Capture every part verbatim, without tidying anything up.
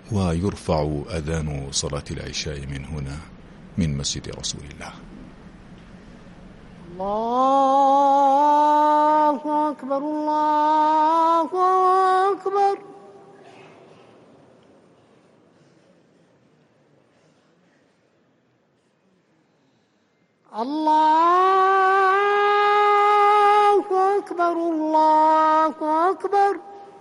ويرفع أذان صلاة العشاء من هنا من مسجد رسول الله. الله أكبر الله أكبر. الله أكبر الله أكبر.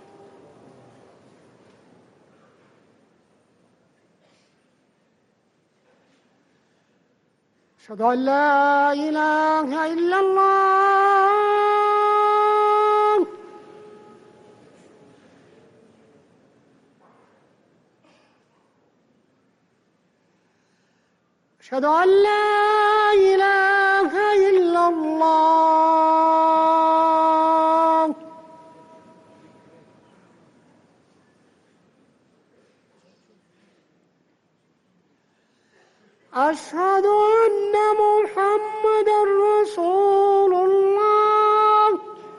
أشهد أن لا إله إلا الله. أشهد أن لا إله إلا الله. أشهد أن محمدًا رسول الله.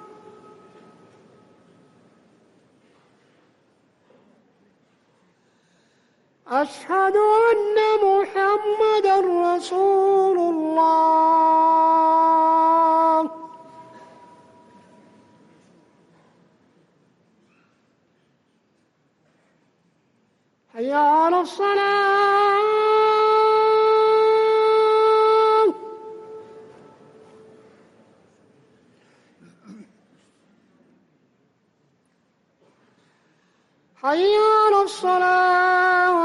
أشهد أن محمدًا رسول الله. حي على الصلاة. حي على الصلاة.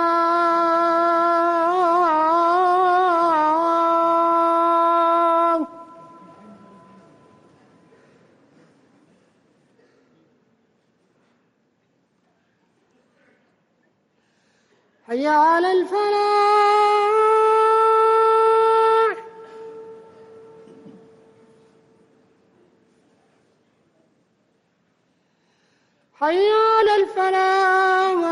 حي على الفلاح. حي على الفلاح.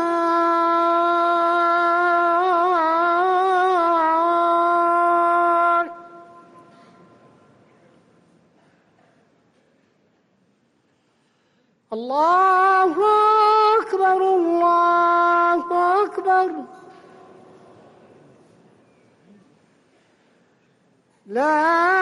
الله أكبر الله أكبر. لا